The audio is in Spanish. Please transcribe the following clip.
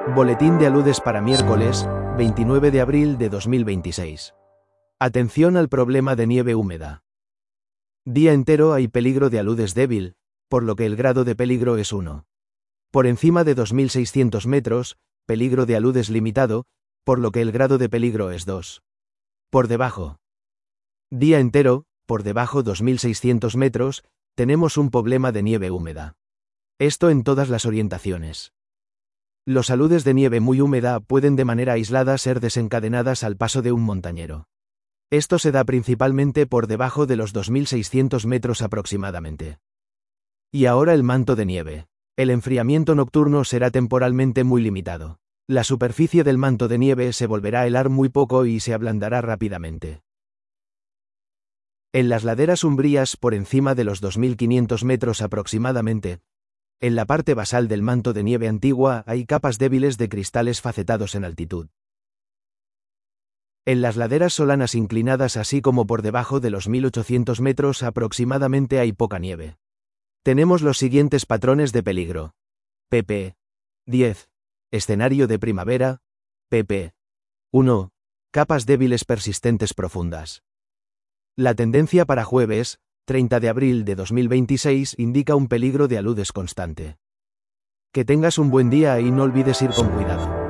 Boletín de aludes para miércoles, 29 de abril de 2026. Atención al problema de nieve húmeda. Día entero hay peligro de aludes débil, por lo que el grado de peligro es 1. Por encima de 2600 metros, peligro de aludes limitado, por lo que el grado de peligro es 2. Por debajo. Día entero, por debajo 2600 metros, tenemos un problema de nieve húmeda. Esto en todas las orientaciones. Los aludes de nieve muy húmeda pueden de manera aislada ser desencadenadas al paso de un montañero. Esto se da principalmente por debajo de los 2600 metros aproximadamente. Y ahora el manto de nieve. El enfriamiento nocturno será temporalmente muy limitado. La superficie del manto de nieve se volverá a helar muy poco y se ablandará rápidamente. En las laderas umbrías por encima de los 2500 metros aproximadamente, en la parte basal del manto de nieve antigua hay capas débiles de cristales facetados en altitud. En las laderas solanas inclinadas así como por debajo de los 1800 metros aproximadamente hay poca nieve. Tenemos los siguientes patrones de peligro. pp. 10. Escenario de primavera. pp. 1. Capas débiles persistentes profundas. La tendencia para jueves, 30 de abril de 2026 indica un peligro de aludes constante. Que tengas un buen día y no olvides ir con cuidado.